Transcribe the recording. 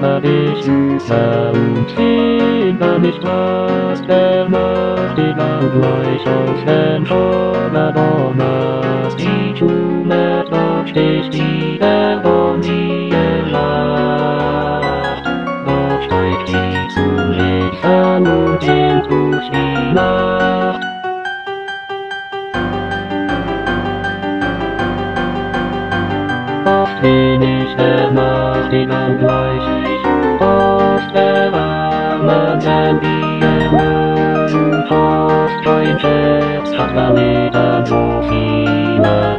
hab ich süßer und immer nicht was der Nacht, egal gleich auf den oder Donners, die Tume doch sticht die Begonie lacht. Doch steigt die zum Licht an und dehnt durch die Nacht. Oft bin ich der Nacht, egal gleich ich auf der armen Sendien und oft ein Schiff hat Planeten so viele.